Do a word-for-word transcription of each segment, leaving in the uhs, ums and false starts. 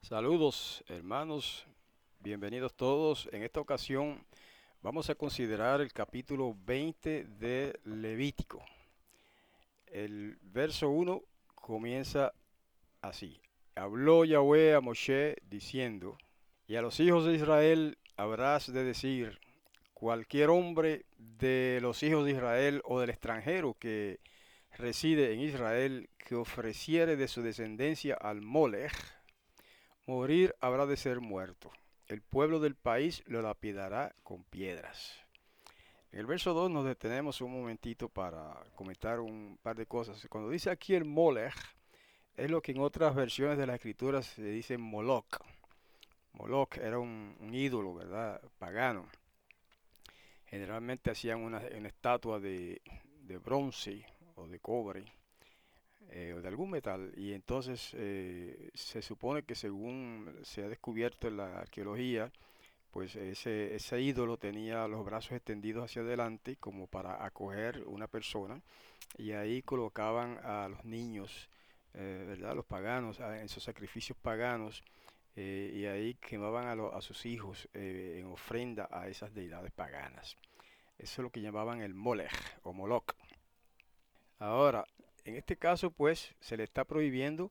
Saludos, hermanos, bienvenidos todos. En esta ocasión vamos a considerar el capítulo veinte de Levítico. El verso uno comienza así. Habló Yahweh a Moshe diciendo, y a los hijos de Israel habrás de decir, cualquier hombre de los hijos de Israel o del extranjero que reside en Israel que ofreciere de su descendencia al Molech, morir habrá de ser muerto. El pueblo del país lo lapidará con piedras. En el verso dos nos detenemos un momentito para comentar un par de cosas. Cuando dice aquí el Molech, es lo que en otras versiones de las escrituras se dice Moloch. Moloch era un, un ídolo, ¿verdad? Pagano. Generalmente hacían una, una estatua de, de bronce o de cobre eh, o de algún metal, y entonces eh, se supone que, según se ha descubierto en la arqueología, pues ese, ese ídolo tenía los brazos extendidos hacia adelante como para acoger una persona, y ahí colocaban a los niños, eh, ¿verdad? Los paganos, a- en sus sacrificios paganos, eh, y ahí quemaban a, lo- a sus hijos eh, en ofrenda a esas deidades paganas. Eso es lo que llamaban el Molech o Moloch. Ahora, en este caso, pues se le está prohibiendo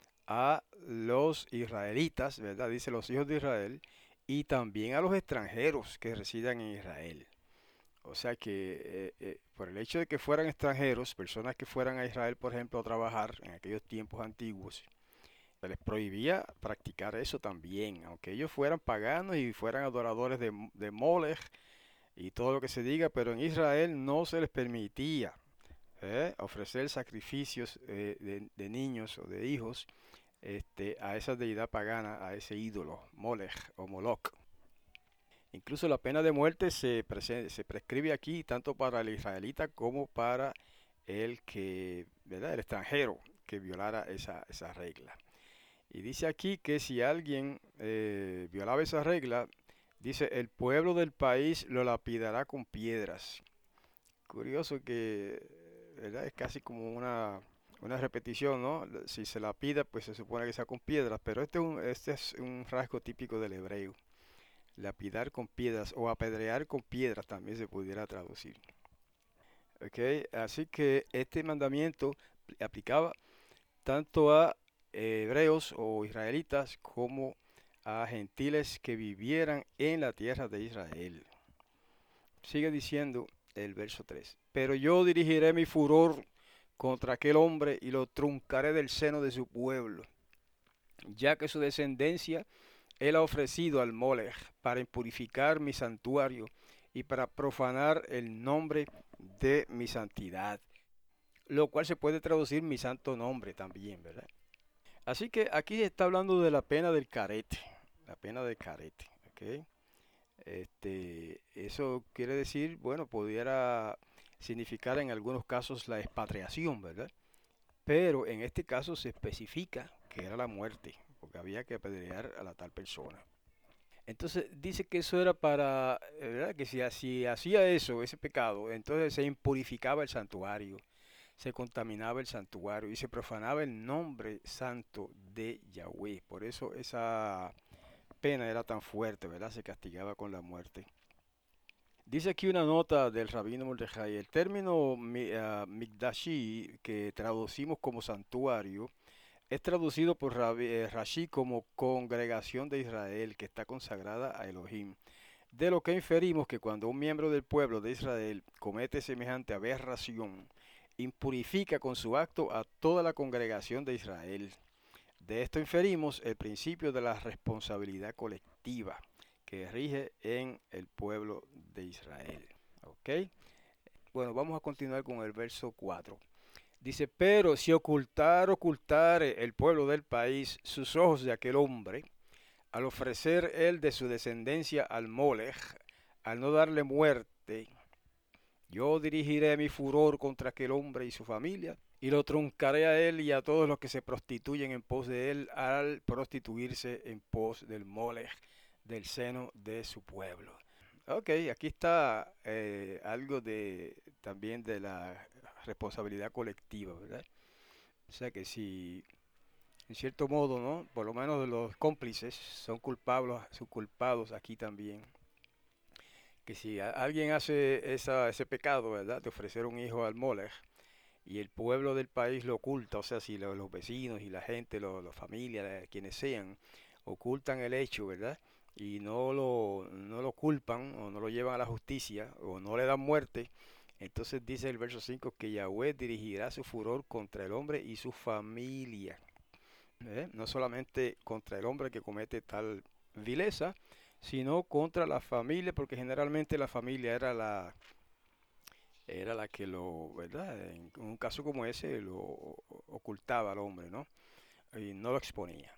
a los israelitas, ¿verdad? Dice los hijos de Israel, y también a los extranjeros que residan en Israel. O sea que eh, eh, por el hecho de que fueran extranjeros, personas que fueran a Israel, por ejemplo, a trabajar en aquellos tiempos antiguos, se les prohibía practicar eso también, aunque ellos fueran paganos y fueran adoradores de, de Molech y todo lo que se diga, pero en Israel no se les permitía eh, ofrecer sacrificios eh, de, de niños o de hijos este, a esa deidad pagana, a ese ídolo, Molech o Moloch. Incluso la pena de muerte se, prese- se prescribe aquí tanto para el israelita como para el que, ¿verdad? El extranjero que violara esa, esa regla. Y dice aquí que si alguien eh, violaba esa regla, dice, el pueblo del país lo lapidará con piedras. Curioso que, ¿verdad? Es casi como una, una repetición, ¿no? Si se lapida, pues se supone que sea con piedras, pero este es un, este es un rasgo típico del hebreo. Lapidar con piedras o apedrear con piedras también se pudiera traducir. ¿Ok? Así que este mandamiento aplicaba tanto a eh, hebreos o israelitas como a gentiles que vivieran en la tierra de Israel. Sigue diciendo el verso tres. Pero yo dirigiré mi furor contra aquel hombre y lo truncaré del seno de su pueblo, ya que su descendencia él ha ofrecido al Molech para impurificar mi santuario y para profanar el nombre de mi santidad, lo cual se puede traducir mi santo nombre también, ¿verdad? Así que aquí está hablando de la pena del carete, la pena del carete, ¿ok? Este, eso quiere decir, bueno, pudiera significar en algunos casos la expatriación, ¿verdad? Pero en este caso se especifica que era la muerte, porque había que apedrear a la tal persona. Entonces dice que eso era para, eh, ¿verdad? Que si, si hacía eso, ese pecado, entonces se impurificaba el santuario, se contaminaba el santuario y se profanaba el nombre santo de Yahweh. Por eso esa pena era tan fuerte, ¿verdad? Se castigaba con la muerte. Dice aquí una nota del rabino Mordejai. El término mi- ah, Mikdashi, que traducimos como santuario, es traducido por Rabi- eh, Rashi como congregación de Israel, que está consagrada a Elohim. De lo que inferimos que cuando un miembro del pueblo de Israel comete semejante aberración, impurifica con su acto a toda la congregación de Israel. De esto inferimos el principio de la responsabilidad colectiva que rige en el pueblo de Israel. ¿Ok? Bueno, vamos a continuar con el verso cuatro. Dice, pero si ocultar, ocultare el pueblo del país sus ojos de aquel hombre, al ofrecer él de su descendencia al Molech, al no darle muerte, yo dirigiré mi furor contra aquel hombre y su familia, y lo truncaré a él y a todos los que se prostituyen en pos de él al prostituirse en pos del Molech, del seno de su pueblo. Ok, aquí está eh, algo de también de la responsabilidad colectiva, ¿verdad? O sea que si en cierto modo, ¿no? Por lo menos los cómplices son culpables, son culpados aquí también. Que si a- alguien hace esa, ese pecado, ¿verdad? De ofrecer un hijo al Molech y el pueblo del país lo oculta, o sea, si lo- los vecinos y la gente, lo- la familia, eh, quienes sean, ocultan el hecho, ¿verdad? Y no lo, no lo culpan o no lo llevan a la justicia o no le dan muerte, entonces dice el verso cinco que Yahweh dirigirá su furor contra el hombre y su familia. ¿Eh? No solamente contra el hombre que comete tal vileza, sino contra la familia, porque generalmente la familia era la, era la que lo, ¿verdad? En un caso como ese lo ocultaba al hombre, ¿no? Y no lo exponía.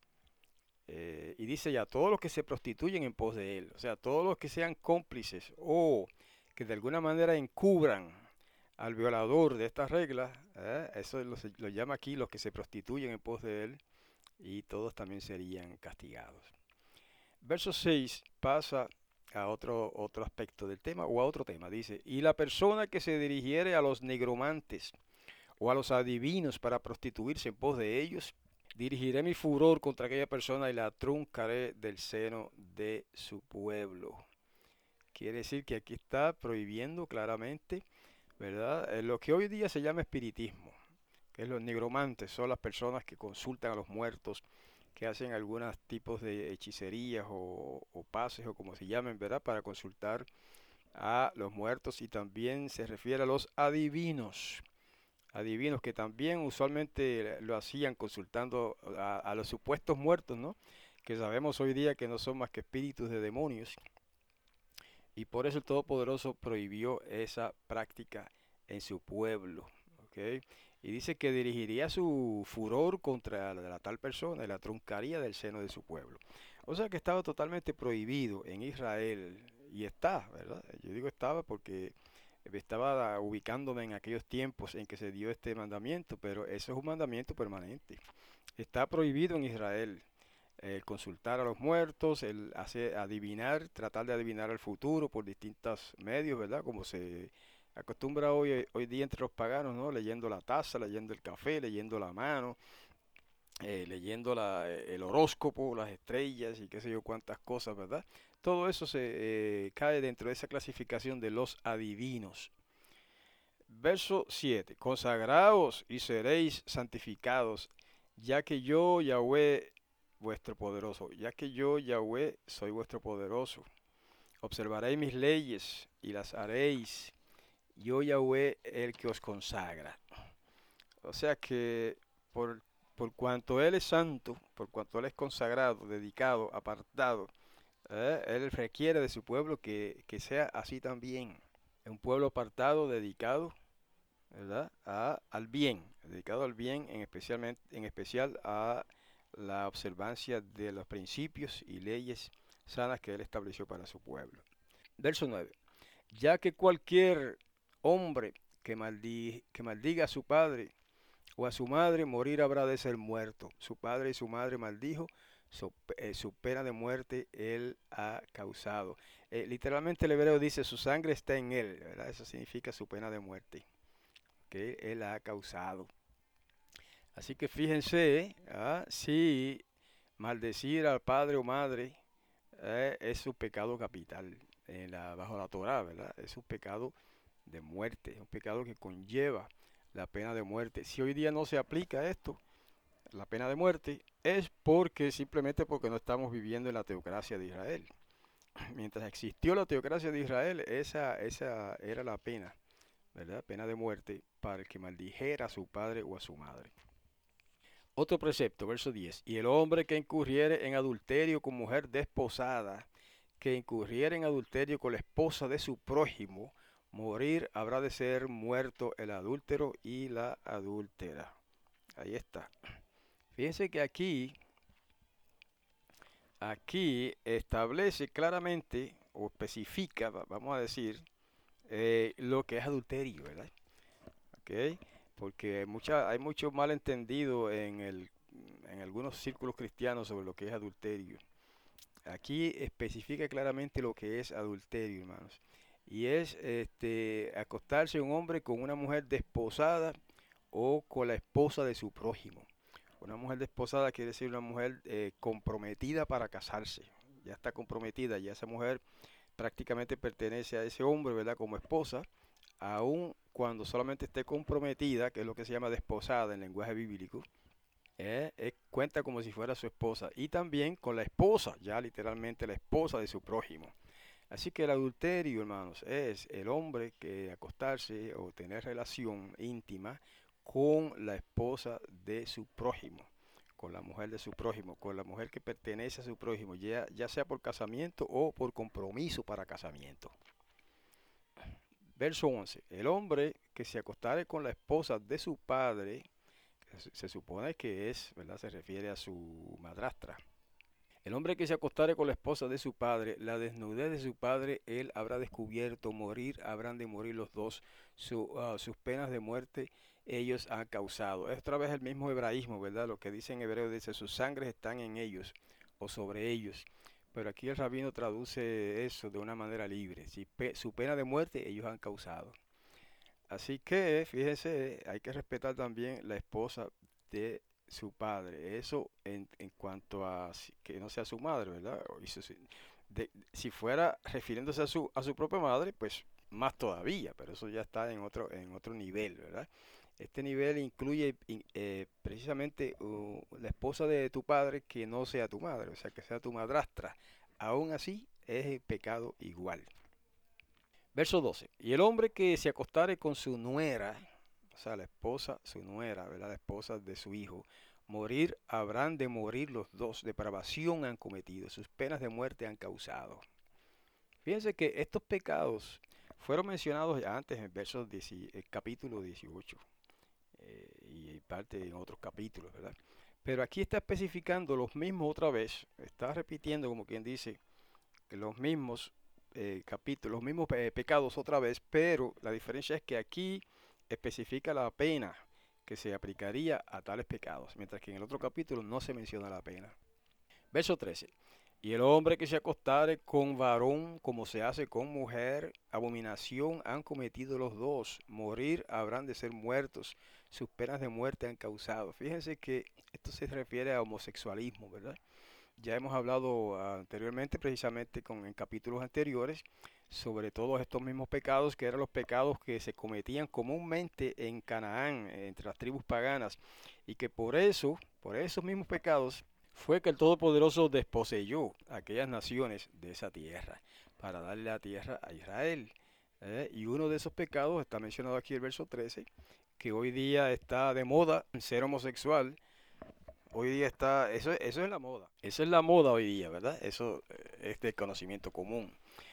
Eh, y dice ya, todos los que se prostituyen en pos de él, o sea, todos los que sean cómplices o que de alguna manera encubran al violador de estas reglas, ¿eh? Eso lo, se- lo llama aquí los que se prostituyen en pos de él, y todos también serían castigados. Verso seis pasa a otro, otro aspecto del tema o a otro tema. Dice, y la persona que se dirigiere a los negromantes o a los adivinos para prostituirse en pos de ellos, dirigiré mi furor contra aquella persona y la truncaré del seno de su pueblo. Quiere decir que aquí está prohibiendo claramente, ¿verdad? Eh, Lo que hoy día se llama espiritismo, que es los nigromantes, son las personas que consultan a los muertos, que hacen algunos tipos de hechicerías o, o pases o como se llamen, ¿verdad? Para consultar a los muertos, y también se refiere a los adivinos. Adivinos que también usualmente lo hacían consultando a, a los supuestos muertos, ¿no? Que sabemos hoy día que no son más que espíritus de demonios, y por eso el Todopoderoso prohibió esa práctica en su pueblo. ¿Ok? Y dice que dirigiría su furor contra la, la tal persona y la truncaría del seno de su pueblo. O sea que estaba totalmente prohibido en Israel. Y está, ¿verdad? Yo digo estaba porque estaba ubicándome en aquellos tiempos en que se dio este mandamiento, pero eso es un mandamiento permanente. Está prohibido en Israel el consultar a los muertos, el hacer adivinar, tratar de adivinar el futuro por distintos medios, ¿verdad? Como se acostumbra hoy, hoy día entre los paganos, ¿no? Leyendo la taza, leyendo el café, leyendo la mano, eh, leyendo la, el horóscopo, las estrellas y qué sé yo cuántas cosas, ¿verdad? Todo eso se eh, cae dentro de esa clasificación de los adivinos. Verso siete. Consagraos y seréis santificados, ya que yo, Yahweh, vuestro poderoso, ya que yo, Yahweh, soy vuestro poderoso. Observaréis mis leyes y las haréis. Yo, Yahweh, el que os consagra. O sea que por, por cuanto Él es santo, por cuanto Él es consagrado, dedicado, apartado, ¿eh? Él requiere de su pueblo que, que sea así también. Un pueblo apartado, dedicado, ¿verdad? A, al bien, dedicado al bien, en, especialmente, en especial a la observancia de los principios y leyes sanas que Él estableció para su pueblo. Verso nueve. Ya que cualquier hombre que, maldi que maldiga a su padre o a su madre, morir habrá de ser muerto. Su padre y su madre maldijo, su, eh, su pena de muerte él ha causado. Eh, literalmente el hebreo dice, su sangre está en él, ¿verdad? Eso significa su pena de muerte que él ha causado. Así que fíjense, ¿ah? Si maldecir al padre o madre eh, es un pecado capital en la, bajo la Torah, ¿verdad? Es un pecado de muerte, es un pecado que conlleva la pena de muerte. Si hoy día no se aplica esto, la pena de muerte, es porque simplemente porque no estamos viviendo en la teocracia de Israel. Mientras existió la teocracia de Israel, esa, esa era la pena, ¿verdad? Pena de muerte para el que maldijera a su padre o a su madre. Otro precepto, verso diez. Y el hombre que incurriere en adulterio con mujer desposada, que incurriere en adulterio con la esposa de su prójimo, morir habrá de ser muerto el adúltero y la adúltera. Ahí está. Fíjense que aquí, aquí establece claramente o especifica, vamos a decir, eh, lo que es adulterio, ¿verdad? ¿Ok? Porque mucha, hay mucho malentendido en el, en algunos círculos cristianos sobre lo que es adulterio. Aquí especifica claramente lo que es adulterio, hermanos. Y es este, acostarse un hombre con una mujer desposada o con la esposa de su prójimo. Una mujer desposada quiere decir una mujer eh, comprometida para casarse. Ya está comprometida, ya esa mujer prácticamente pertenece a ese hombre, ¿verdad? Como esposa, aun cuando solamente esté comprometida, que es lo que se llama desposada en lenguaje bíblico, eh, eh, cuenta como si fuera su esposa. Y también con la esposa, ya literalmente la esposa de su prójimo. Así que el adulterio, hermanos, es el hombre que acostarse o tener relación íntima con la esposa de su prójimo, con la mujer de su prójimo, con la mujer que pertenece a su prójimo, ya, ya sea por casamiento o por compromiso para casamiento. Verso once. El hombre que se acostare con la esposa de su padre, que se, se supone que es, ¿verdad? Se refiere a su madrastra. El hombre que se acostare con la esposa de su padre, la desnudez de su padre, él habrá descubierto, morir, habrán de morir los dos, su, uh, sus penas de muerte ellos han causado. Es otra vez el mismo hebraísmo, ¿verdad? Lo que dice en hebreo dice, sus sangres están en ellos o sobre ellos. Pero aquí el rabino traduce eso de una manera libre. Si pe su pena de muerte ellos han causado. Así que, fíjese, hay que respetar también la esposa de su padre. Eso en, en cuanto a si- que no sea su madre, ¿verdad? O y su- si de- si fuera refiriéndose a su, a su propia madre, pues más todavía, pero eso ya está en otro, en otro nivel, ¿verdad? Este nivel incluye in- eh, precisamente uh, la esposa de tu padre que no sea tu madre, o sea, que sea tu madrastra. Aún así, es el pecado igual. Verso doce. Y el hombre que se acostare con su nuera, o sea, la esposa, su nuera, ¿verdad? La esposa de su hijo, morir habrán de morir los dos, depravación han cometido, sus penas de muerte han causado. Fíjense que estos pecados fueron mencionados ya antes en versos diez, el capítulo dieciocho eh, y parte en otros capítulos, ¿verdad? Pero aquí está especificando los mismos otra vez, está repitiendo como quien dice que los mismos eh, capítulos, los mismos pe pecados otra vez, pero la diferencia es que aquí especifica la pena que se aplicaría a tales pecados, mientras que en el otro capítulo no se menciona la pena. Verso trece. Y el hombre que se acostare con varón como se hace con mujer, abominación han cometido los dos, morir habrán de ser muertos, sus penas de muerte han causado. Fíjense que esto se refiere a homosexualismo, ¿verdad? Ya hemos hablado anteriormente, precisamente con, en capítulos anteriores, sobre todos estos mismos pecados, que eran los pecados que se cometían comúnmente en Canaán, entre las tribus paganas, y que por eso, por esos mismos pecados, fue que el Todopoderoso desposeyó a aquellas naciones de esa tierra, para darle la tierra a Israel. ¿eh? Y uno de esos pecados está mencionado aquí en el verso trece, que hoy día está de moda ser homosexual. Hoy día está, eso, eso es la moda. Eso es la moda hoy día, ¿verdad? Eso eh, es de conocimiento común.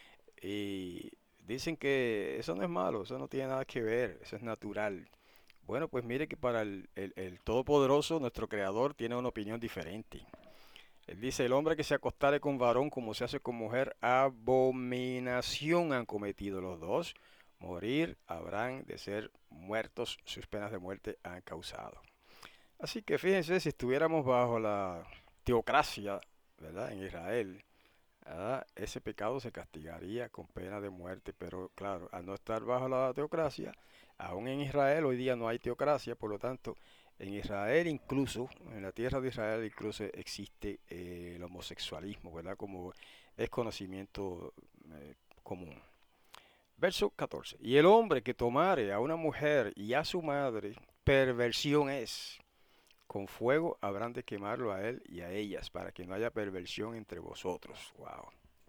Y dicen que eso no es malo, eso no tiene nada que ver, eso es natural. Bueno, pues mire que para el, el- el Todopoderoso, nuestro Creador, tiene una opinión diferente. Él dice, el hombre que se acostare con varón como se hace con mujer, abominación han cometido los dos. Morir habrán de ser muertos, sus penas de muerte han causado. Así que fíjense, si estuviéramos bajo la teocracia, ¿verdad? En Israel, ¿verdad? Ese pecado se castigaría con pena de muerte, pero claro, al no estar bajo la teocracia, aún en Israel hoy día no hay teocracia, por lo tanto, en Israel incluso, en la tierra de Israel incluso existe eh, el homosexualismo, ¿verdad? Como es conocimiento eh, común. Verso catorce. Y el hombre que tomare a una mujer y a su madre, perversión es. Con fuego habrán de quemarlo a él y a ellas, para que no haya perversión entre vosotros. Wow.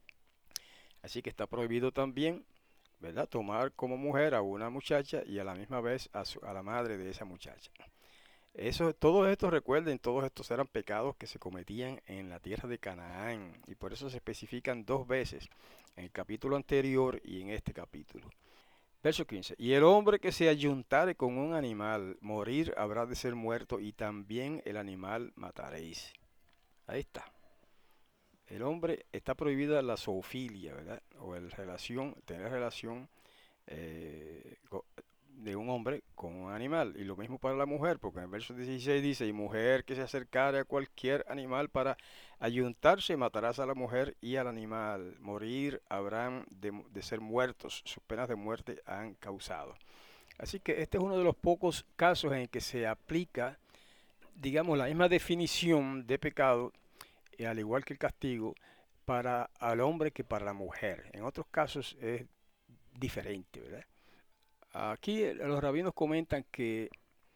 Así que está prohibido también, ¿verdad? Tomar como mujer a una muchacha y a la misma vez a, su, a la madre de esa muchacha. Eso, todos estos, recuerden, todos estos eran pecados que se cometían en la tierra de Canaán. Y por eso se especifican dos veces, en el capítulo anterior y en este capítulo. Verso quince. Y el hombre que se ayuntare con un animal, morir habrá de ser muerto, y también el animal mataréis. Ahí está. El hombre está prohibida la zoofilia, ¿verdad? O el relación, tener relación eh, de un hombre con un animal. Y lo mismo para la mujer, porque en el verso dieciséis dice, y mujer que se acercare a cualquier animal para ayuntarse, matarás a la mujer y al animal. Morir habrán de, de ser muertos, sus penas de muerte han causado. Así que este es uno de los pocos casos en que se aplica digamos, la misma definición de pecado, eh, al igual que el castigo, para el hombre que para la mujer. En otros casos es diferente, ¿verdad? Aquí eh, los rabinos comentan que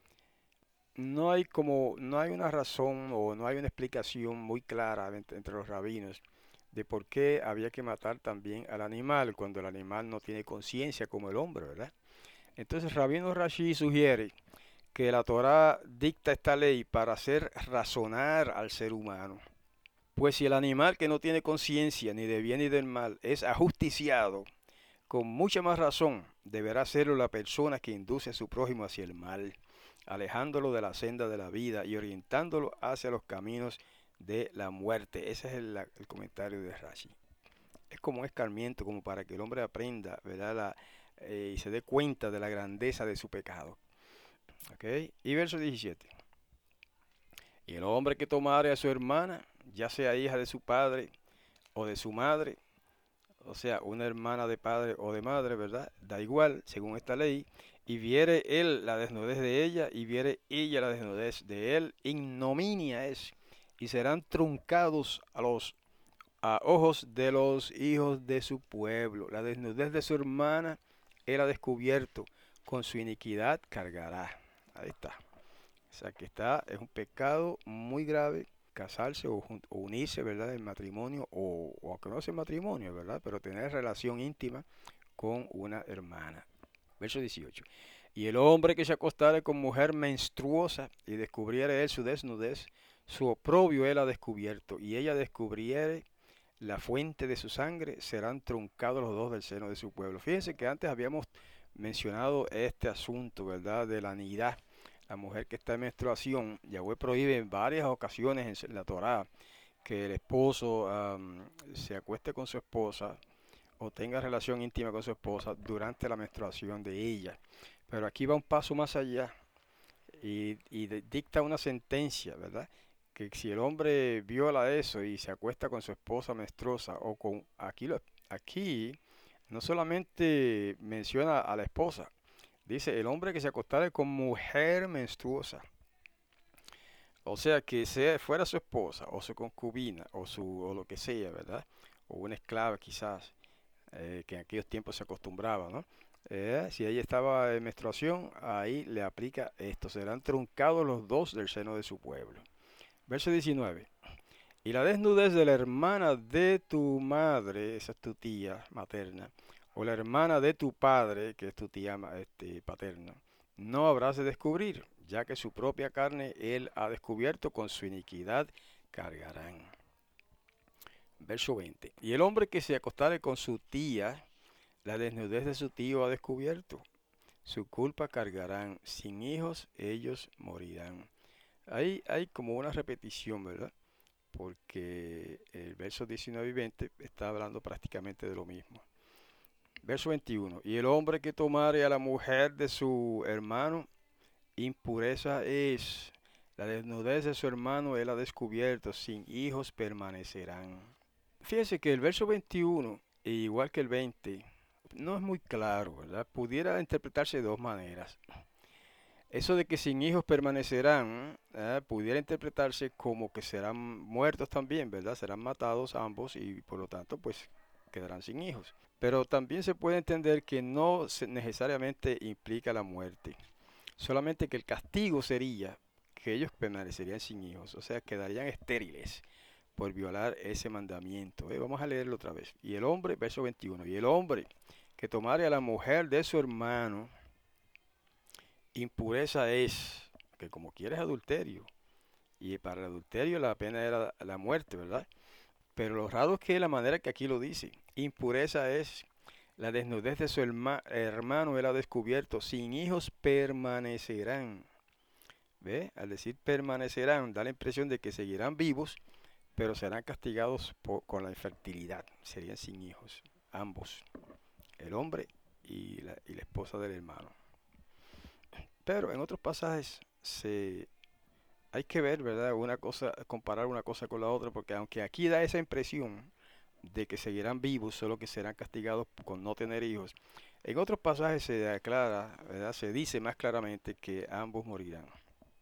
no hay como, no hay una razón o no hay una explicación muy clara entre, entre los rabinos de por qué había que matar también al animal cuando el animal no tiene conciencia como el hombre, ¿verdad? Entonces Rabino Rashi sugiere que la Torá dicta esta ley para hacer razonar al ser humano. Pues si el animal que no tiene conciencia ni de bien ni del mal es ajusticiado, con mucha más razón deberá serlo la persona que induce a su prójimo hacia el mal, alejándolo de la senda de la vida y orientándolo hacia los caminos de la muerte. Ese es el, el comentario de Rashi. Es como un escarmiento, como para que el hombre aprenda, ¿verdad? La, eh, y se dé cuenta de la grandeza de su pecado. ¿Okay? Y verso diecisiete. Y el hombre que tomare a su hermana, ya sea hija de su padre o de su madre, o sea, una hermana de padre o de madre, ¿verdad? Da igual, según esta ley, y viere él la desnudez de ella, y viere ella la desnudez de él, ignominia es, y serán truncados a los a ojos de los hijos de su pueblo. La desnudez de su hermana era descubierto, con su iniquidad cargará. Ahí está. O sea que está, es un pecado muy grave casarse o, o unirse, ¿verdad? En matrimonio o, o aunque no sea matrimonio, ¿verdad? Pero tener relación íntima con una hermana. Verso dieciocho. Y el hombre que se acostare con mujer menstruosa y descubriere él su desnudez, su oprobio él ha descubierto, y ella descubriere la fuente de su sangre, serán truncados los dos del seno de su pueblo. Fíjense que antes habíamos mencionado este asunto, ¿verdad? De la nidad. La mujer que está en menstruación, Yahweh prohíbe en varias ocasiones en la Torá que el esposo um, se acueste con su esposa o tenga relación íntima con su esposa durante la menstruación de ella. Pero aquí va un paso más allá y, y de, dicta una sentencia, ¿verdad? Que si el hombre viola eso y se acuesta con su esposa menstruosa o con aquí lo, aquí no solamente menciona a la esposa, dice el hombre que se acostara con mujer menstruosa. O sea, que sea, fuera su esposa o su concubina o, su, o lo que sea, ¿verdad? O una esclava quizás, eh, que en aquellos tiempos se acostumbraba, ¿no? Eh, si ella estaba en menstruación, ahí le aplica esto. Serán truncados los dos del seno de su pueblo. Verso diecinueve. Y la desnudez de la hermana de tu madre, esa es tu tía materna, o la hermana de tu padre, que es tu tía este, paterna, no habrás de descubrir, ya que su propia carne él ha descubierto, con su iniquidad cargarán. Verso veinte. Y el hombre que se acostare con su tía, la desnudez de su tío ha descubierto, su culpa cargarán, sin hijos ellos morirán. Ahí hay como una repetición, ¿verdad? Porque el verso diecinueve y veinte está hablando prácticamente de lo mismo. Verso veintiuno. Y el hombre que tomare a la mujer de su hermano, impureza es. La desnudez de su hermano él ha descubierto, sin hijos permanecerán. Fíjense que el verso veintiuno, igual que el veinte, no es muy claro, ¿verdad? Pudiera interpretarse de dos maneras. Eso de que sin hijos permanecerán, ¿eh? Pudiera interpretarse como que serán muertos también, ¿verdad? Serán matados ambos y por lo tanto pues quedarán sin hijos. Pero también se puede entender que no necesariamente implica la muerte, solamente que el castigo sería que ellos permanecerían sin hijos, o sea, quedarían estériles por violar ese mandamiento. ¿eh? Vamos a leerlo otra vez. Y el hombre, verso veintiuno, y el hombre que tomare a la mujer de su hermano, impureza es, que como quieres adulterio, y para el adulterio la pena era la muerte, ¿verdad? Pero lo raro es que la manera que aquí lo dice, impureza es la desnudez de su herma, hermano, él ha descubierto, sin hijos permanecerán. ¿Ve? Al decir permanecerán, da la impresión de que seguirán vivos, pero serán castigados por, con la infertilidad, serían sin hijos, ambos, el hombre y la, y la esposa del hermano. Pero en otros pasajes se, hay que ver, ¿verdad? Una cosa, comparar una cosa con la otra, porque aunque aquí da esa impresión de que seguirán vivos, solo que serán castigados con no tener hijos, en otros pasajes se aclara, ¿verdad? Se dice más claramente que ambos morirán.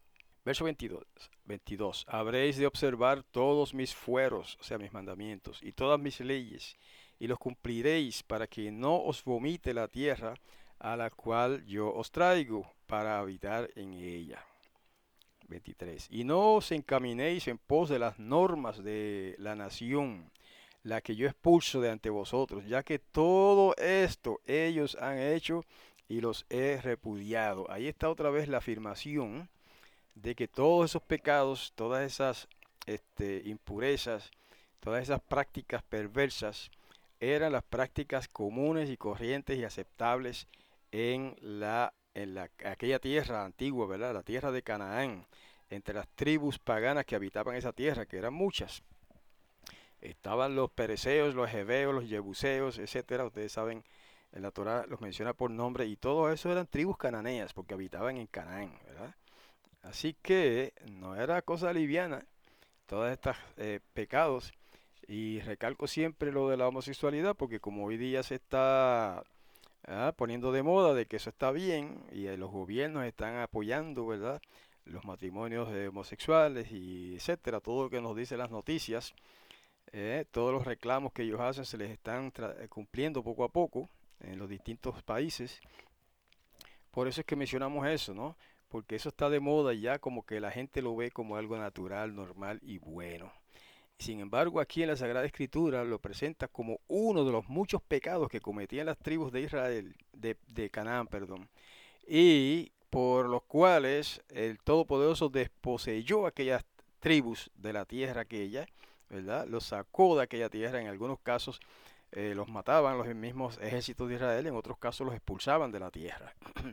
Verso veintidós, veintidós. Habréis de observar todos mis fueros, o sea, mis mandamientos, y todas mis leyes, y los cumpliréis para que no os vomite la tierra a la cual yo os traigo para habitar en ella. veintitrés. Y no os encaminéis en pos de las normas de la nación, la que yo expulso de ante vosotros, ya que todo esto ellos han hecho y los he repudiado. Ahí está otra vez la afirmación de que todos esos pecados, todas esas este, impurezas, todas esas prácticas perversas, eran las prácticas comunes y corrientes y aceptables en la en la, aquella tierra antigua, ¿verdad? La tierra de Canaán, entre las tribus paganas que habitaban esa tierra, que eran muchas. Estaban los pereceos, los heveos, los jebuseos, etcétera. Ustedes saben, en la Torá los menciona por nombre, y todos esos eran tribus cananeas, porque habitaban en Canaán, ¿verdad? Así que no era cosa liviana todos estos eh, pecados. Y recalco siempre lo de la homosexualidad, porque como hoy día se está ah, poniendo de moda de que eso está bien, y eh, los gobiernos están apoyando, ¿verdad?, los matrimonios eh, homosexuales y etcétera, todo lo que nos dicen las noticias, eh, todos los reclamos que ellos hacen se les están eh, cumpliendo poco a poco en los distintos países. Por eso es que mencionamos eso, ¿no? Porque eso está de moda y ya como que la gente lo ve como algo natural, normal y bueno. Sin embargo, aquí en la Sagrada Escritura lo presenta como uno de los muchos pecados que cometían las tribus de Israel, de, de Canaán, perdón, y por los cuales el Todopoderoso desposeyó aquellas tribus de la tierra aquella, ¿verdad? Los sacó de aquella tierra, en algunos casos eh, los mataban los mismos ejércitos de Israel, en otros casos los expulsaban de la tierra.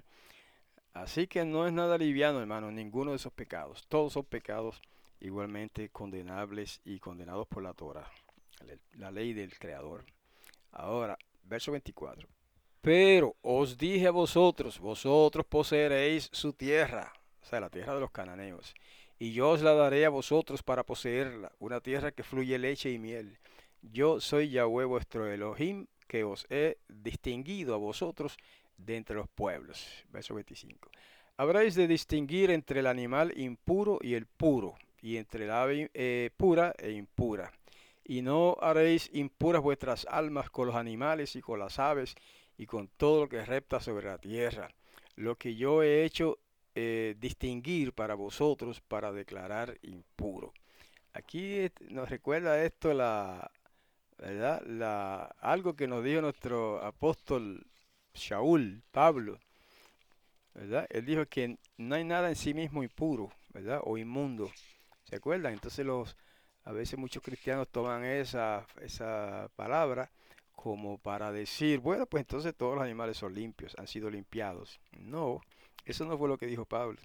Así que no es nada liviano, hermano, ninguno de esos pecados. Todos son pecados igualmente condenables y condenados por la Torah, la ley del Creador. Ahora, verso veinticuatro. Pero os dije a vosotros, vosotros poseeréis su tierra, o sea, la tierra de los cananeos, y yo os la daré a vosotros para poseerla, una tierra que fluye leche y miel. Yo soy Yahweh vuestro Elohim, que os he distinguido a vosotros de entre los pueblos. Verso veinticinco. Habréis de distinguir entre el animal impuro y el puro, y entre el ave eh, pura e impura. Y no haréis impuras vuestras almas con los animales y con las aves y con todo lo que repta sobre la tierra. Lo que yo he hecho eh, distinguir para vosotros para declarar impuro. Aquí nos recuerda esto la, ¿verdad? La, algo que nos dijo nuestro apóstol Shaul, Pablo, ¿verdad? Él dijo que no hay nada en sí mismo impuro, ¿verdad? O inmundo. ¿Se acuerdan? Entonces los, a veces muchos cristianos toman esa, esa palabra como para decir, bueno, pues entonces todos los animales son limpios, han sido limpiados. No, eso no fue lo que dijo Pablo.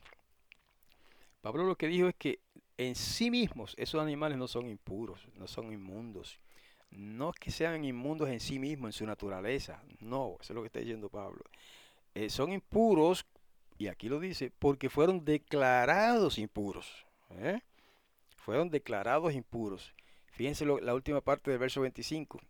Pablo lo que dijo es que en sí mismos esos animales no son impuros, no son inmundos. No es que sean inmundos en sí mismos, en su naturaleza. No, eso es lo que está diciendo Pablo. Eh, son impuros, y aquí lo dice, porque fueron declarados impuros. ¿eh? Fueron declarados impuros. Fíjense lo, la última parte del verso veinticinco.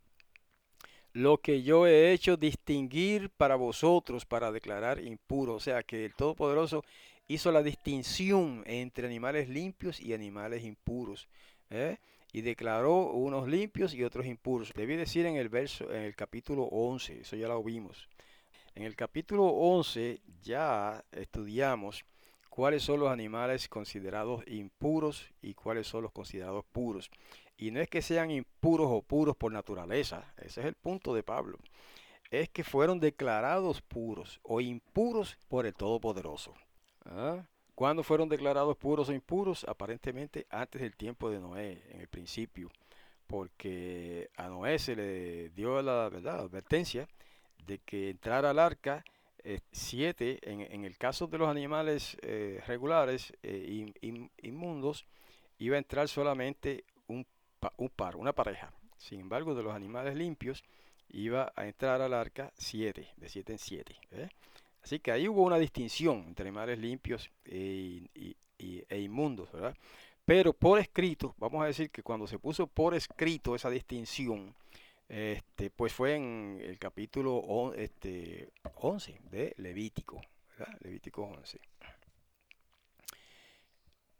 Lo que yo he hecho distinguir para vosotros para declarar impuros. O sea que el Todopoderoso hizo la distinción entre animales limpios y animales impuros. ¿eh? Y declaró unos limpios y otros impuros. Debí decir en el verso, en el capítulo once, eso ya lo vimos. En el capítulo once ya estudiamos cuáles son los animales considerados impuros y cuáles son los considerados puros. Y no es que sean impuros o puros por naturaleza, ese es el punto de Pablo. Es que fueron declarados puros o impuros por el Todopoderoso. ¿Ah? ¿Cuándo fueron declarados puros o impuros? Aparentemente antes del tiempo de Noé, en el principio. Porque a Noé se le dio la, ¿verdad?, la advertencia de que entrara al arca eh, siete, en, en el caso de los animales eh, regulares, eh, in, in, inmundos, iba a entrar solamente un, pa, un par, una pareja. Sin embargo, de los animales limpios, iba a entrar al arca siete, de siete en siete. ¿eh? Así que ahí hubo una distinción entre animales limpios e, y, y, e inmundos, ¿verdad? Pero por escrito, vamos a decir que cuando se puso por escrito esa distinción, este, pues fue en el capítulo on, este, once de Levítico, ¿verdad? Levítico once.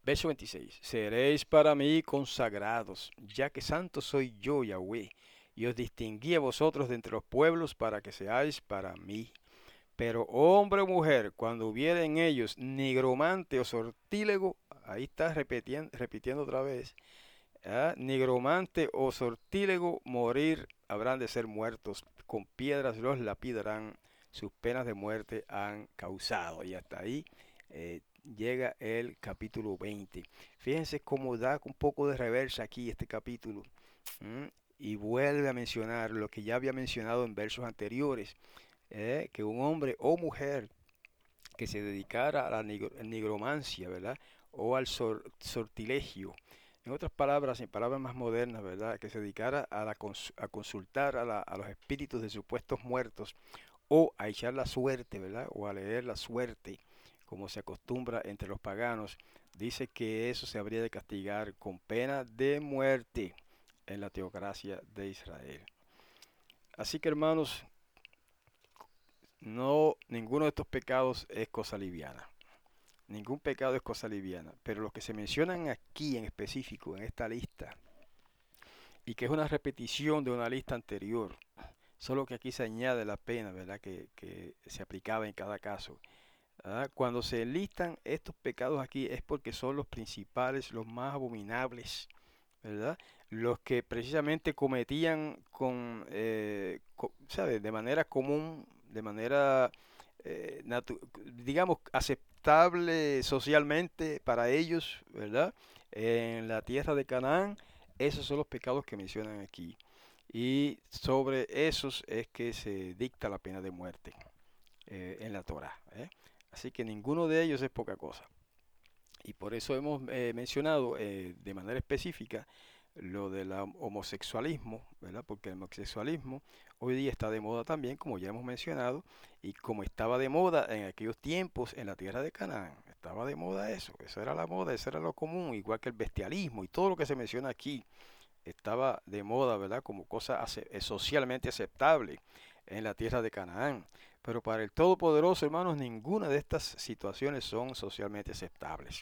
Verso veintiséis. Seréis para mí consagrados, ya que santo soy yo, Yahweh, y os distinguí a vosotros de entre los pueblos para que seáis para mí. Pero hombre o mujer, cuando hubiere en ellos nigromante o sortílego, ahí está repitiendo, repitiendo otra vez, ¿ah? Nigromante o sortílego, morir habrán de ser muertos, con piedras los lapidarán, sus penas de muerte han causado. Y hasta ahí eh, llega el capítulo veinte. Fíjense cómo da un poco de reversa aquí este capítulo. ¿m? Y vuelve a mencionar lo que ya había mencionado en versos anteriores, eh, que un hombre o mujer que se dedicara a la nigromancia, ¿verdad? O al sor sortilegio. En otras palabras, en palabras más modernas, ¿verdad? Que se dedicara a, la cons a consultar a, la, a los espíritus de supuestos muertos o a echar la suerte, ¿verdad? O a leer la suerte, como se acostumbra entre los paganos. Dice que eso se habría de castigar con pena de muerte en la teocracia de Israel. Así que, hermanos, no, ninguno de estos pecados es cosa liviana. Ningún pecado es cosa liviana. Pero los que se mencionan aquí en específico, en esta lista, y que es una repetición de una lista anterior, solo que aquí se añade la pena, ¿verdad? Que, que se aplicaba en cada caso. ¿verdad? Cuando se listan estos pecados aquí es porque son los principales, los más abominables, ¿verdad? Los que precisamente cometían con, eh, co- ¿sabe? De manera común, de manera, eh, natu- digamos, aceptable socialmente para ellos, ¿verdad? En la tierra de Canaán, esos son los pecados que mencionan aquí. Y sobre esos es que se dicta la pena de muerte eh, en la Torá. ¿eh? Así que ninguno de ellos es poca cosa. Y por eso hemos eh, mencionado eh, de manera específica lo del homosexualismo, ¿verdad? Porque el homosexualismo hoy día está de moda también, como ya hemos mencionado, y como estaba de moda en aquellos tiempos en la tierra de Canaán, estaba de moda eso, eso era la moda, eso era lo común, igual que el bestialismo y todo lo que se menciona aquí, estaba de moda, ¿verdad? Como cosa ace- socialmente aceptable en la tierra de Canaán. Pero para el Todopoderoso, hermanos, ninguna de estas situaciones son socialmente aceptables.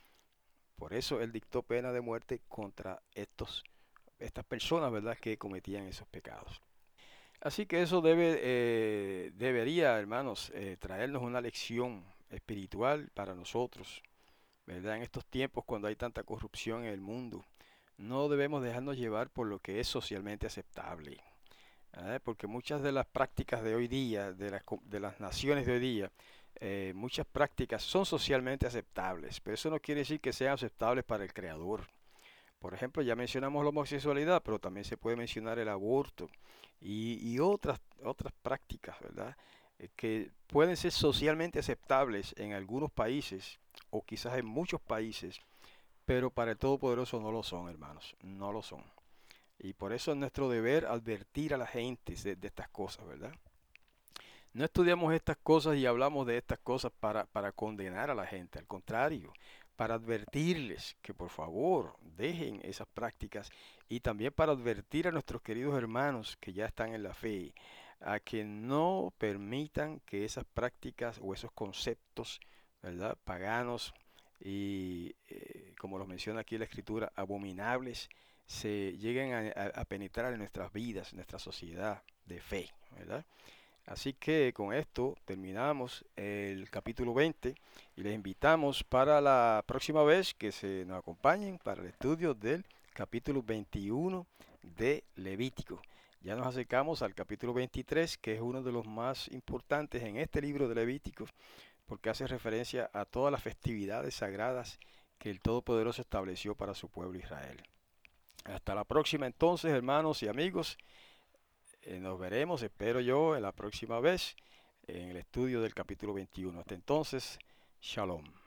Por eso él dictó pena de muerte contra estos, estas personas, ¿verdad?, que cometían esos pecados. Así que eso debe, eh, debería, hermanos, eh, traernos una lección espiritual para nosotros, ¿verdad? En estos tiempos cuando hay tanta corrupción en el mundo, no debemos dejarnos llevar por lo que es socialmente aceptable, ¿eh? Porque muchas de las prácticas de hoy día, de las, co- de las naciones de hoy día, eh, muchas prácticas son socialmente aceptables, pero eso no quiere decir que sean aceptables para el Creador. Por ejemplo, ya mencionamos la homosexualidad, pero también se puede mencionar el aborto y, y otras, otras prácticas, ¿verdad? Eh, que pueden ser socialmente aceptables en algunos países o quizás en muchos países, pero para el Todopoderoso no lo son, hermanos, no lo son. Y por eso es nuestro deber advertir a la gente de, de estas cosas, ¿verdad? No estudiamos estas cosas y hablamos de estas cosas para, para condenar a la gente, al contrario, para advertirles que por favor dejen esas prácticas y también para advertir a nuestros queridos hermanos que ya están en la fe a que no permitan que esas prácticas o esos conceptos, ¿verdad?, paganos y, eh, como lo menciona aquí la escritura, abominables, se lleguen a, a- a penetrar en nuestras vidas, en nuestra sociedad de fe, ¿verdad? Así que con esto terminamos el capítulo veinte y les invitamos para la próxima vez que se nos acompañen para el estudio del capítulo veintiuno de Levítico. Ya nos acercamos al capítulo veintitrés, que es uno de los más importantes en este libro de Levítico, porque hace referencia a todas las festividades sagradas que el Todopoderoso estableció para su pueblo Israel. Hasta la próxima entonces, hermanos y amigos. Eh, nos veremos, espero yo, en la próxima vez en el estudio del capítulo veintiuno. Hasta entonces, shalom.